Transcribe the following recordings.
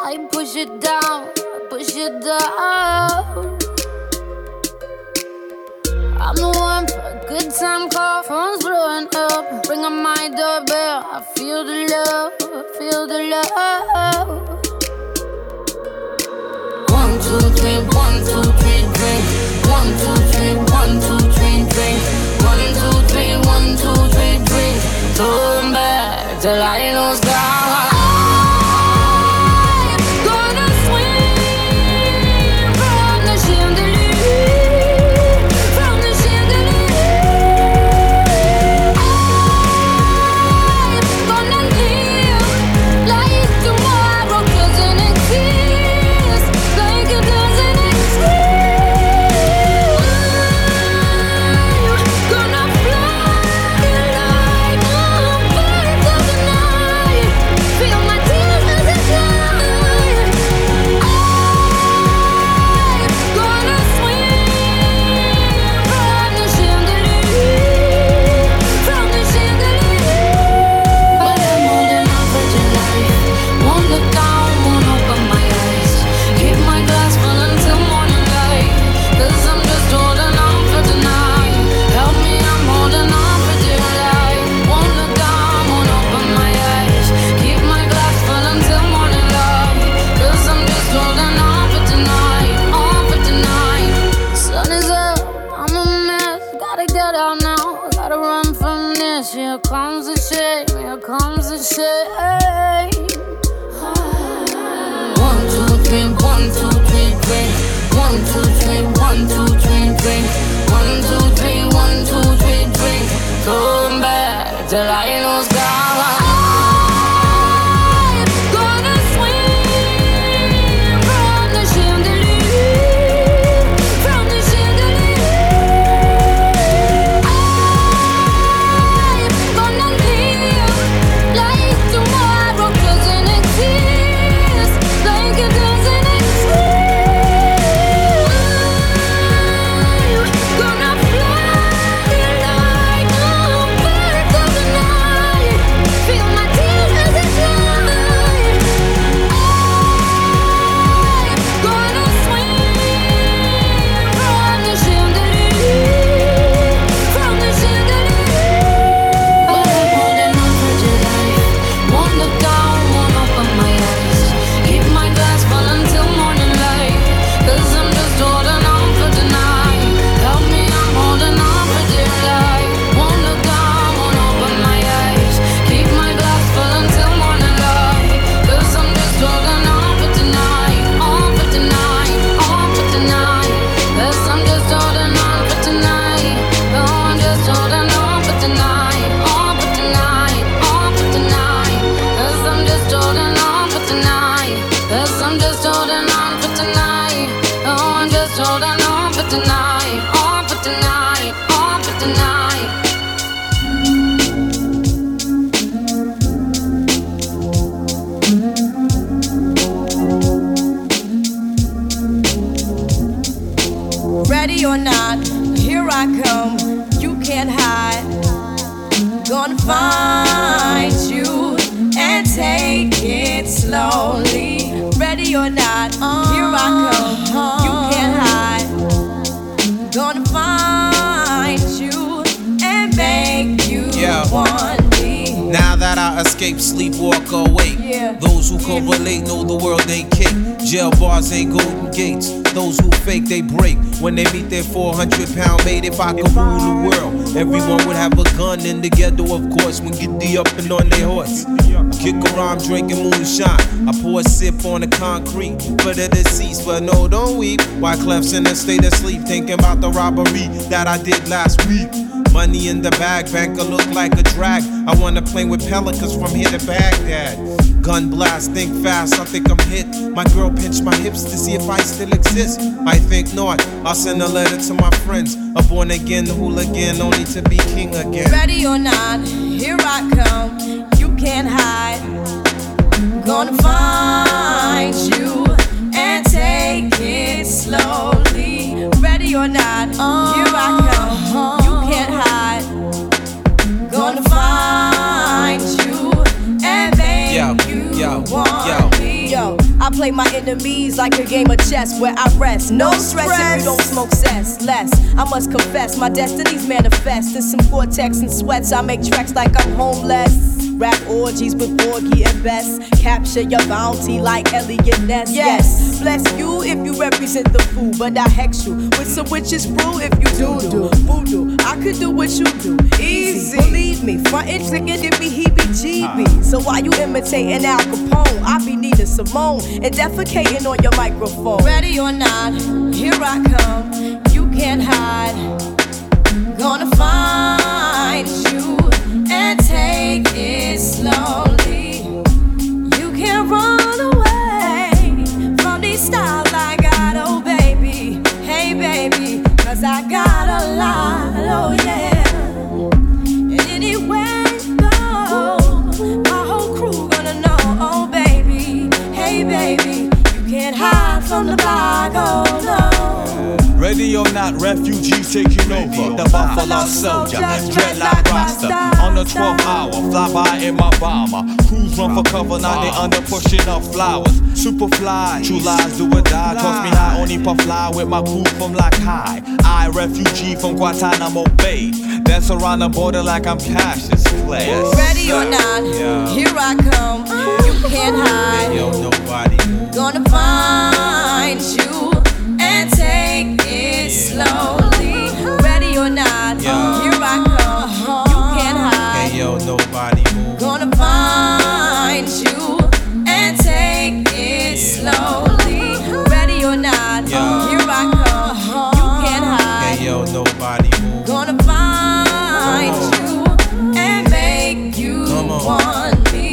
I push it down, push it down. I'm the one for a good time call, phone's blowing up. Ring on my doorbell, I feel the love, feel the love. 1, 2, 3, 1, 2, 3, drink. 1, 2, 3, 1, 2, 3, drink. 1, 2, 3, 1, 2, 3, drink. Turn back till I lose God. Here comes the shame, here comes the shame. 1, 2, 3, 1, 2, 3, drink. 1, 2, 3, 1, 2, 3, drink. 1, 2, 3, 1, 2, 3, drink. Come back till I lose God. Ready or not, here I come, you can't hide. Gonna find you and take it slowly. Ready or not, here I come, you can't hide. Gonna find you and make you want me. Now that I escape, sleep, walk awake. Those who correlate know the world ain't cake. Jail bars ain't golden gates. Those who fake, they break when they meet their 400-pound mate. If I could rule the world, everyone would have a gun in the ghetto, of course, when giddy up and on their horse. Kick around drinking moonshine. I pour a sip on the concrete for the deceased, but no, don't weep. Wyclef's in a state of sleep, thinking about the robbery that I did last week. Money in the bag, banker look like a drag. I wanna play with pelicans from here to Baghdad. Gun blast, think fast, I think I'm hit. My girl pinched my hips to see if I still exist. I think not, I'll send a letter to my friends. A born again hooligan, only to be king again. Ready or not, here I come, you can't hide. Gonna find you and take it slowly. Ready or not, here I come, you can't hide. Gonna find you and make you want me. Yo, I play my enemies like a game of chess where I rest. No stress if you don't smoke cess. Less, I must confess, my destinies manifest. In some Gore-Tex and sweats, I make tracks like I'm homeless. Rap orgies with Borgie and Best. Capture your bounty like Elliot Ness. Yes, bless you if you represent the fool, but I hex you with some witches brew if you do voodoo. I could do what you do, easy. Believe me, frontin' trigger give me heebie-jeebies. So while you imitating Al Capone, I be needing Simone and defecating on your microphone. Ready or not, here I come. You can't hide. Gonna find you and take it slowly. You can't run away from these styles I got, oh baby. Hey baby, 'cause I got a lot, oh yeah. And anywhere you go, my whole crew gonna know, oh baby. Hey baby, you can't hide from the block, oh no. Ready or not, refugees taking over. The Buffalo Soldier, dreadlock roster. On the 12th hour, fly by in my bomber. Crews run for cover, now they under pushing up flowers. Super fly, true lies do or die. Toss me high, only puff fly with my crew from like high. I, refugee from Guantanamo Bay. Dance around the border like I'm Cassius Clay. Ready or not, here I come. You can't hide. Yo, nobody. Gonna find you and take it slowly. Ready or not, here I come. You can't hide. Hey, yo, nobody move. Gonna find you and take it slowly. Ready or not, here I come. You can't hide. Hey, yo, nobody move. Gonna find you and make you want me.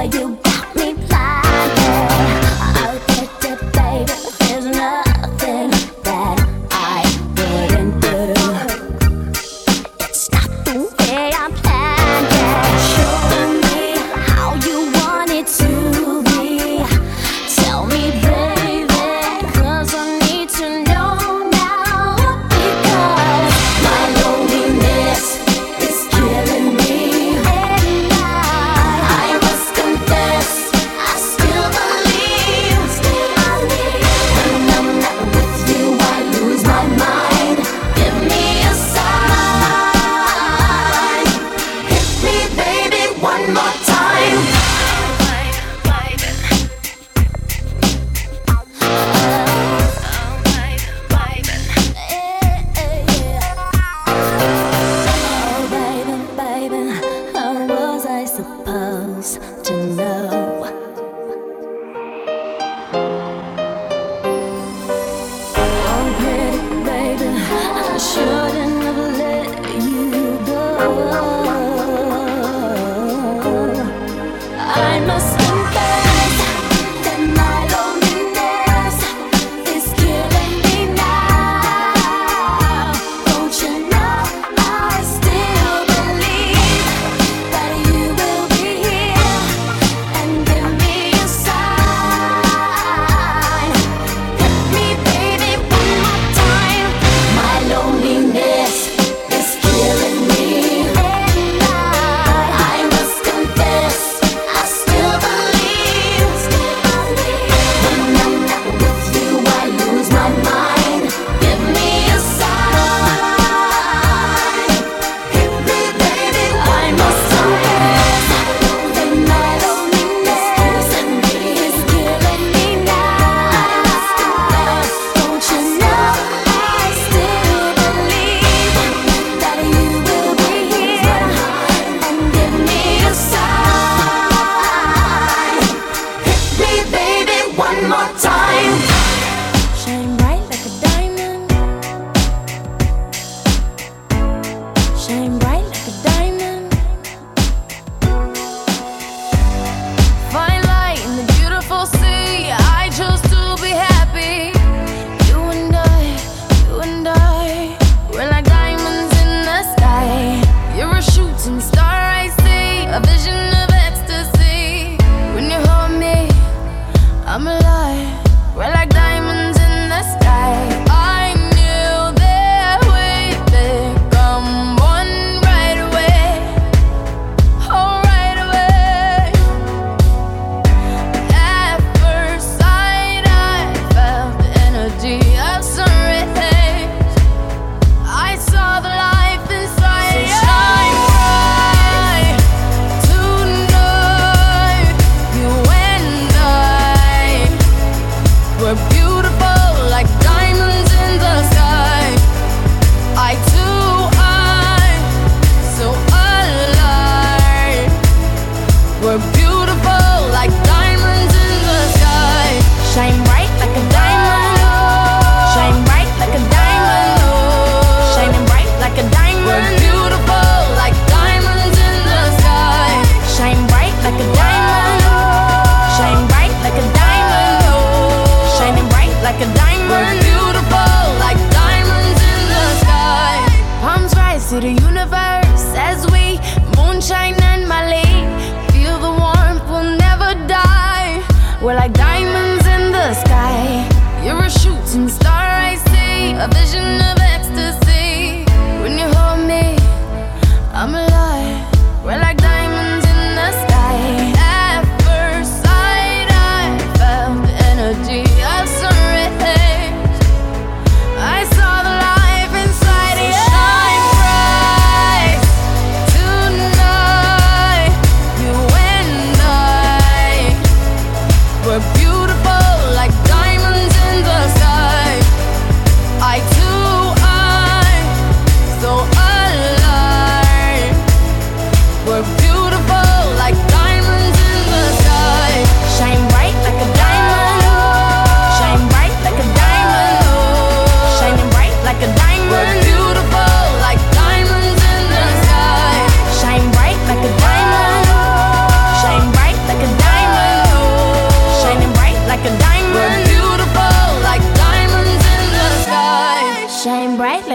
Beautiful like diamonds in the sky. I too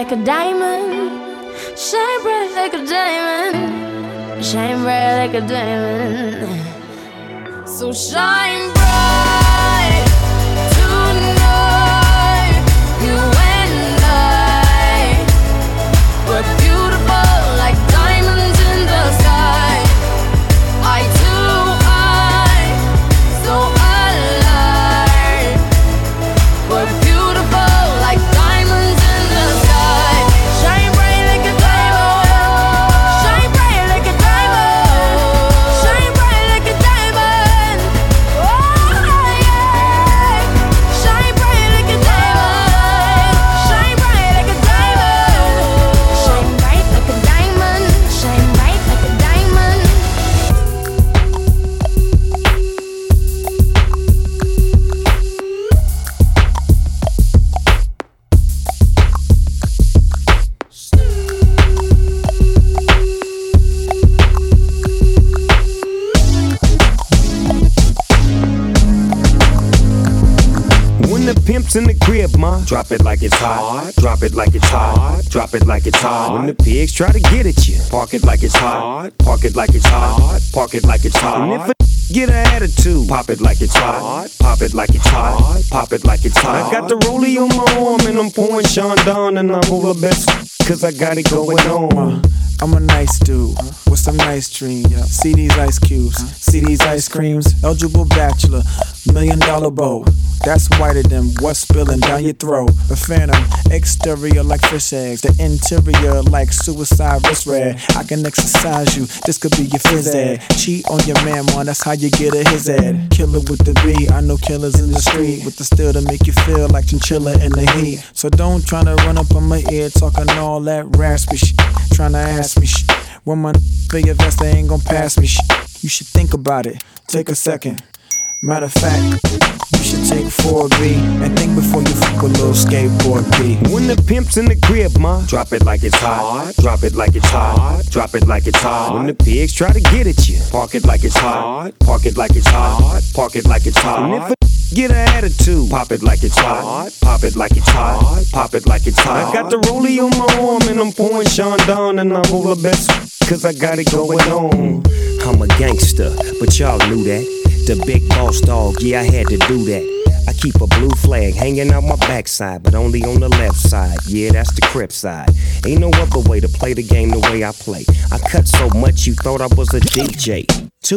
like a diamond, shine bright like a diamond, shine bright like a diamond. So shine bright tonight, you and I. We're beautiful like diamonds in the sky. Eye to eye, so alive. We're beautiful like diamonds in the sky. Shine bright like a diamond, shine bright like a diamond, shine bright like a diamond. Oh yeah, shine bright like a diamond, shine bright like a diamond, shine bright like a diamond, shine bright like a diamond. When the pimp's in the crib, ma, drop it like it's hot. Drop it like it's hot. Drop it like it's hot. When the pigs try to get at you, park it like it's hot. Park it like it's hot. Park it like it's hot. And if a get an attitude, pop it like it's hot. Pop it like it's hot. Pop it like it's hot. I got the rollie on my arm and I'm pouring Sean Don and I roll the best cause I got it going on. I'm a nice dude with some nice dreams. See these ice cubes, see these ice creams. Eligible bachelor, $1 million bow. That's whiter than what's spilling down your throat. The phantom, exterior like fish eggs, the interior like suicide wrist red. I can exercise you, this could be your phys ed. Cheat on your man, man, that's how you get a his ed. Killer with the B, I know killers in the street with the steel to make you feel like chinchilla in the heat. So don't tryna run up on my ear talking all that raspy shit. Tryna ask me shit. When my for your vest, they ain't gon' pass me shit. You should think about it, take a second. Matter of fact, you should take 4B and think before you fuck a little skateboard B. When the pimp's in the crib, ma, drop it like it's hot. Drop it like it's hot. Drop it like it's hot. When the pigs try to get at you, park it like it's hot. Park it like it's hot. Park it like it's hot. And if a get an attitude, pop it like it's hot. Pop it like it's hot. Pop it like it's hot. I got the rollie on my arm and I'm pouring Sean Don and I roll the best cause I got it going on. I'm a gangster, but y'all knew that. The big boss dog, yeah, I had to do that. I keep a blue flag hanging out my backside, but only on the left side. Yeah, that's the Crip side. Ain't no other way to play the game the way I play. I cut so much you thought I was a DJ. 2,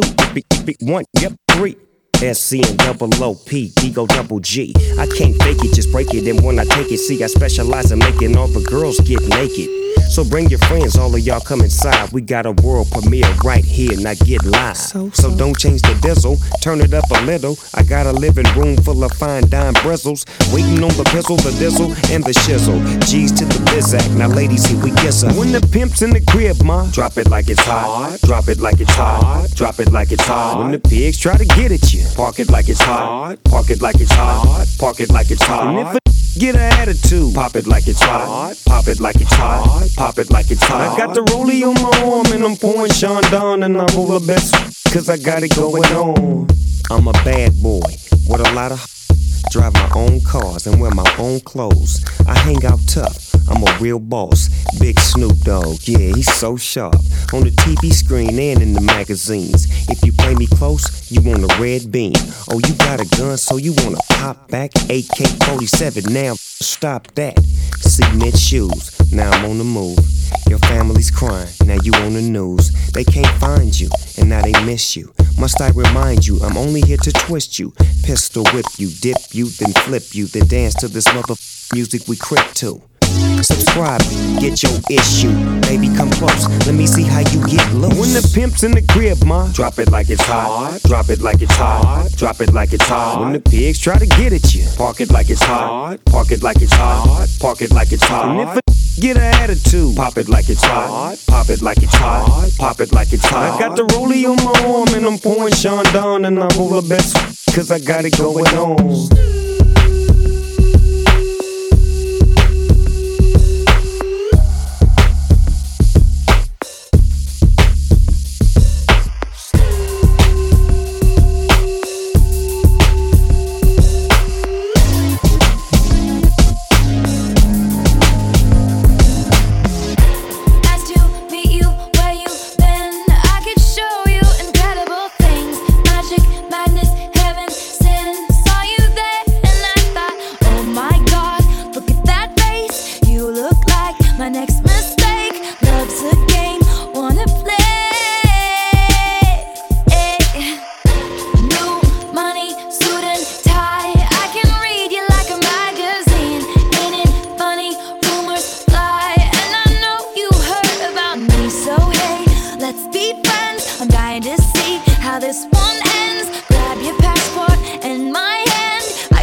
1, yep, 3. SC and double OP, Ego double G. I can't fake it, just break it. And when I take it, see, I specialize in making all the girls get naked. So bring your friends, all of y'all come inside. We got a world premiere right here, now get live. So don't change the diesel, turn it up a little. I got a living room full of fine dime bristles, waiting on the pistol, the dizzle, and the shizzle. G's to the bizac, now ladies, here we kiss her. When the pimp's in the crib, ma, drop it like it's hot. Drop it like it's hot. Drop it like it's hot. When the pigs try to get at you, park it like it's hot. Park it like it's hot. Park it like it's hot. And if a get an attitude, pop it like it's hot. Pop it like it's hot. Pop it like it's hot. I got the rollie on my arm and I'm pouring Sean Don and I roll the best cause I got it going on. I'm a bad boy with a lot of drive my own cars and wear my own clothes. I hang out tough, I'm a real boss. Big Snoop Dogg, yeah, he's so sharp. On the TV screen and in the magazines. If you play me close, you want a red beam. Oh, you got a gun, so you wanna pop back? AK-47, now stop that. Cement shoes, now I'm on the move. Your family's crying, now you on the news. They can't find you, and now they miss you. Must I remind you, I'm only here to twist you. Pistol whip you, dip you, then flip you. Then dance to this mother music we crip to. Subscribe, get your issue. Baby, come close, let me see how you get loose. When the pimp's in the crib, ma, drop it like it's hot. Drop it like it's hot. Drop it like it's hot. When the pigs try to get at you, park it like it's hot. Park it like it's hot. Park it like it's hot. And if a get an attitude, pop it like it's hot. Pop it like it's hot. Pop it like it's hot. I got the rollie on my arm and I'm pouring Sean Don and I roll the best cause I got it going on.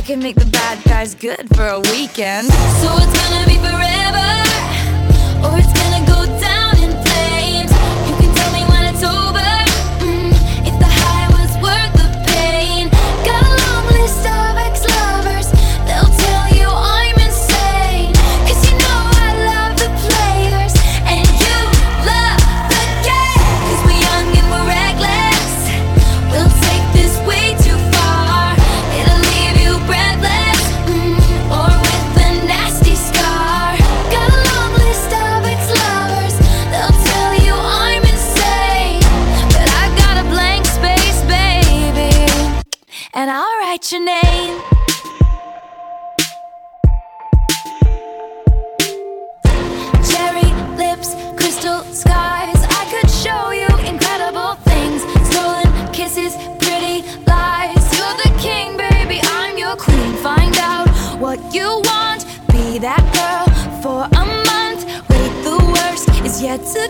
can make the bad guys good for a weekend. So it's gonna be forever, or it's gonna go down in flames. You can tell me when it's over, if the high was worth the pain. Got a long list of ex-lovers, they'll tell you I'm insane. Cause you know I love the players, and you love the game. Cause we're young and we're reckless, we'll take this way too far. It'll leave you breathless, or with a nasty scar. Got a long list of ex-lovers, they'll tell you I'm insane. But I got a blank space, baby, and I'll write your name. Cherry lips, crystal skies, I could show you incredible things. Stolen kisses, pretty lies. You're the king, baby, I'm your queen. Find out what you want, be that girl for a month. Wait, the worst is yet to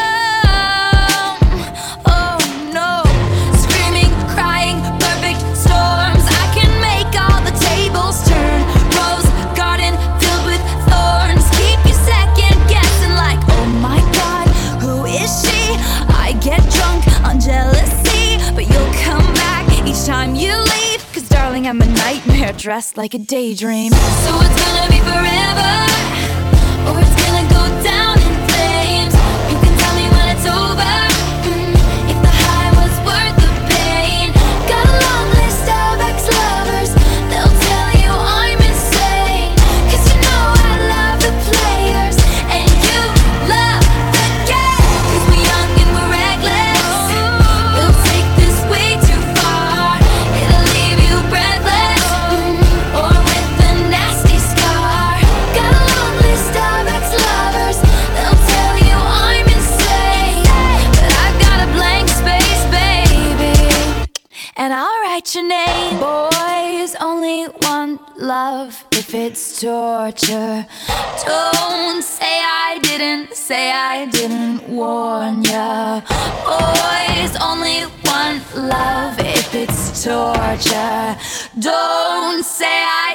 come. Oh no, screaming, crying, perfect storms. I can make all the tables turn. Rose garden filled with thorns. Keep you second guessing like, oh my god, who is she? I get drunk on jealousy, but you'll come back each time you leave. Cause darling, I'm a nightmare dressed like a daydream. So it's gonna be forever, or it's gonna go down in flames. You can tell me when it's over, if the high was worth the pain. Got a long list of ex-lovers, they'll tell you I'm insane. Cause you know I love the players, and you love the game. Cause we're young and we're reckless, we'll take this way too far. It'll leave you breathless, or with a nasty scar. Got a long list of ex-lovers, they'll tell you I'm insane. But I've got a blank space, baby, and I'll write your name. Boys only want love if it's torture. Don't say I didn't warn ya. Boys only want love if it's torture. Don't say I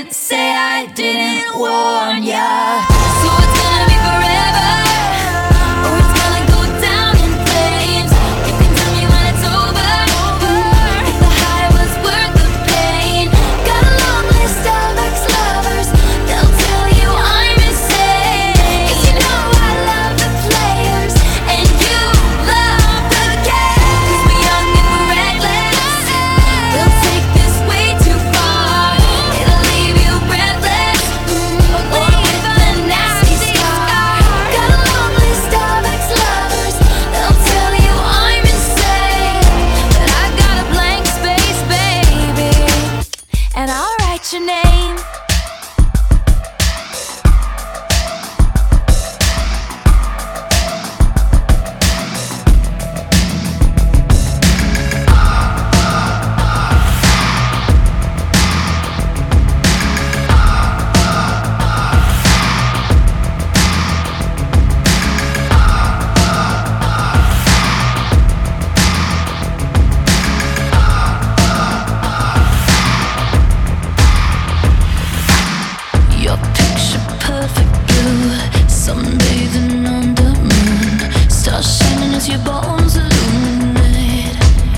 didn't warn ya. So it's gonna be forever, or it's gonna go down in flames. You can tell me when it's over, if the high was worth the pain. Got a long list of ex-lovers, they'll tell you I'm insane. Cause you know I love the players, and you love the game. Cause we're young and we're reckless, we'll take this way too far. It'll leave you breathless, or with a nasty scar. Got a long list of ex-lovers, they'll tell you I'm insane. But I've got a blank space, baby, and I'll write your name. Your picture perfect blue, sunbathing on the moon. Stars shining as your bones illuminate.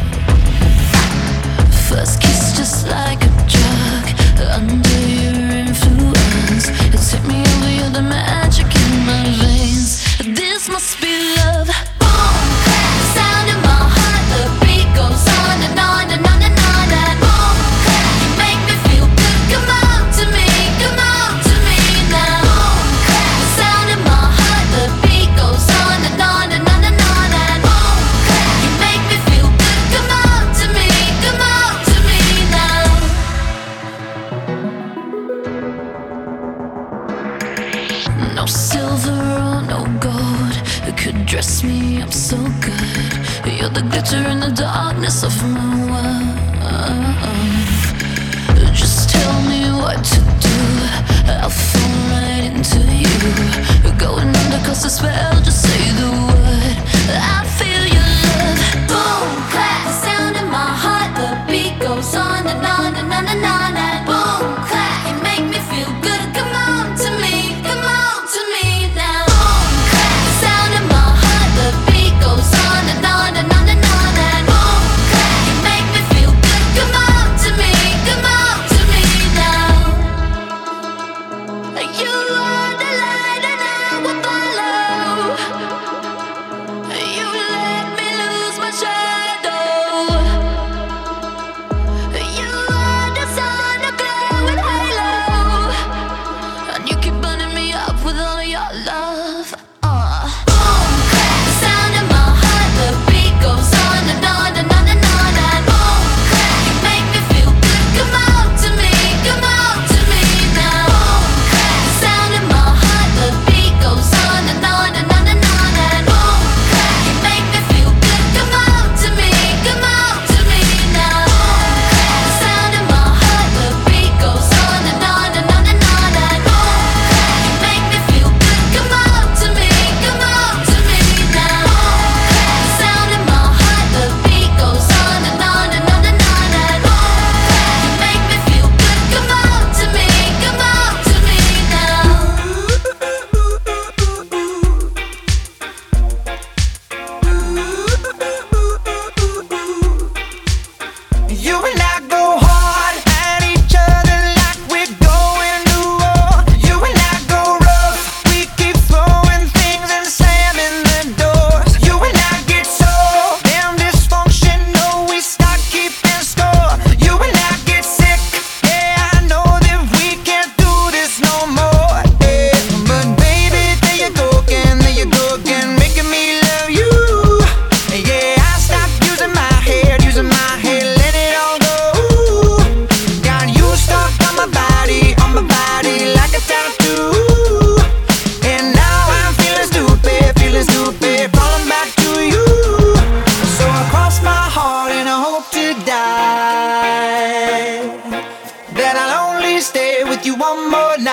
First kiss just like a drug, under your influence. It's hit me over, you're the magic in my veins. This must be love. Boom, clap, sound in my heart. The beat goes on and on and on and on. And boom, clap, you make me feel good. Come on to me, come on to me now. Boom, clap, sound in my heart. The beat goes on and on and on and on. And boom, clap, you make me feel good. Come on to me now. No silver or no gold could dress me up so good. You're the glitter in the darkness of my world. Just tell me what to do, I'll fall right into you. Going under 'cause the spell, just say the word. I feel your love. Boom, clap, the sound in my heart. The beat goes on and on and on and on. And boom, You and I go hard at each other like we're going to war. You and I go rough, we keep throwing things and slamming the doors. You and I get so damn dysfunctional, we start keeping score. You and I get sick, yeah, I know that we can't do this no more. Yeah. But baby, there you go again, making me love you. Yeah, I stopped using my head, let it all go. Got you stuck on my body like a tattoo. And now I'm feeling stupid, falling back to you. So I cross my heart and I hope to die, that I'll only stay with you one more night.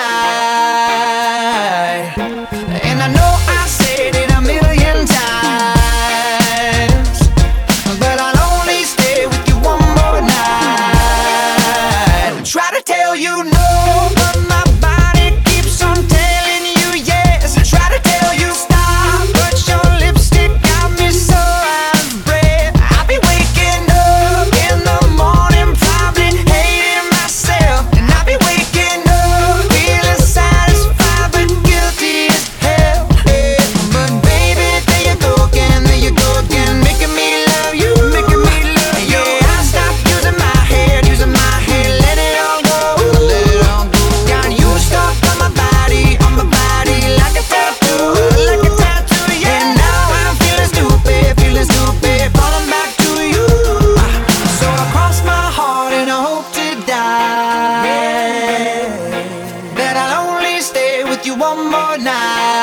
And I know I said it a million times, but I'll only stay with you one more night. Try to tell you no, but my body keeps on telling you yes. Try to tell you stop, but your lipstick got me so out of breath. I'll be waking up in the morning, probably hating myself. And I'll be waking up feeling satisfied but guilty as hell. Yeah. But baby, there you go again, making me love you. Yeah, I stopped using my head, let it all go. Got you stuck on my body like a tattoo. Yeah, now I'm feeling stupid, falling back to you. So I cross my heart and I hope to die, that I'll only stay with you one more night.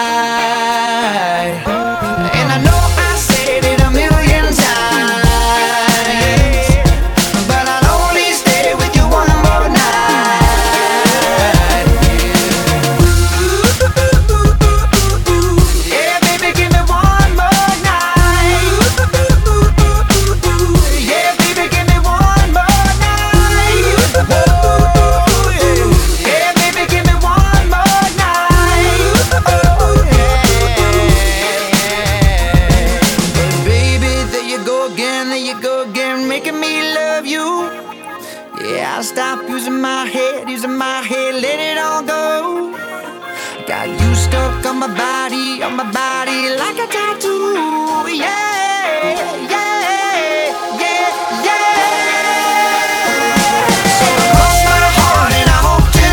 And I know I said it a million times, but I'll only stay with you one more night. Yeah, baby, give me one more night. Yeah, baby, give me one more night. Oh, yeah, baby, give me one more night. Oh, yeah. Baby, there you go again, making me love you. Yeah, I stopped using my head, let it all go. Got you stuck on my body like a tattoo. Yeah, yeah, yeah, yeah. So I cross my heart and I hope to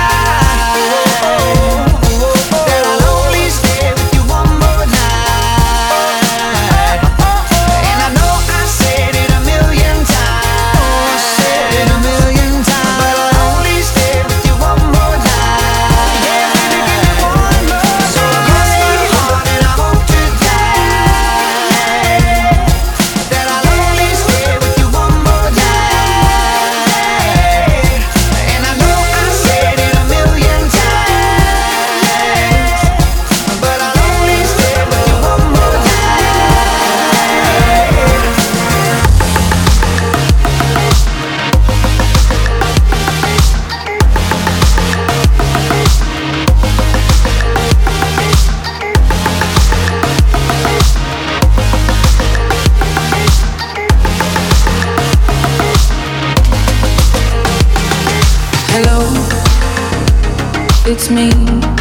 die, that I'll only stay with you one more night. And I know I said it a million times, but I'll only stay with you one more night. Yeah, baby, give me one more. So I cross my heart and I hope to die, that I'll only stay with you one more night. And I know I said it a million times, but I'll only stay with you one more night. Hello, it's me.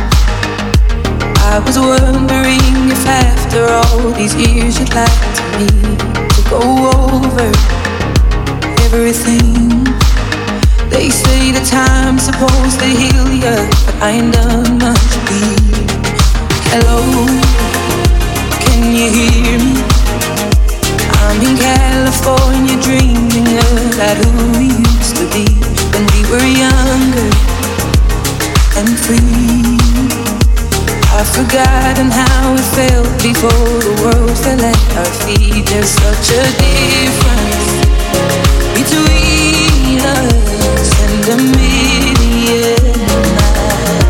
I was wondering if after all these years you'd like me to go over everything. They say the time's supposed to heal ya, but I ain't done much bleed. Hello, can you hear me? I'm in California dreaming about who we used to be when we were younger and free. I've forgotten how it felt before the world fell at our feet. There's such a difference between us and a million miles.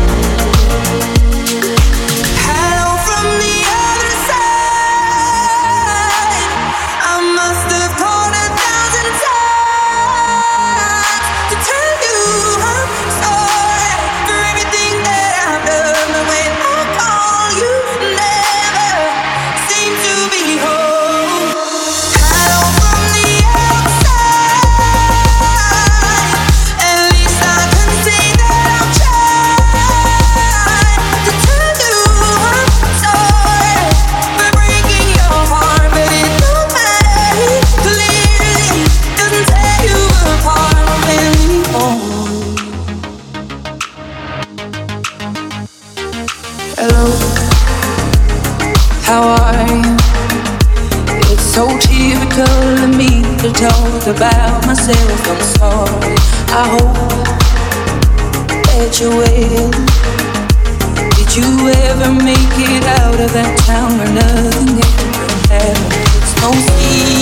Hello from the other side. I must have called 1,000 times to tell you I'm sorry for everything that I've done. But when I call, you never seem to be home. Hello from the thought about myself, I'm sorry. I hope that you will. Did you ever make it out of that town where nothing ever happened? It's no secret.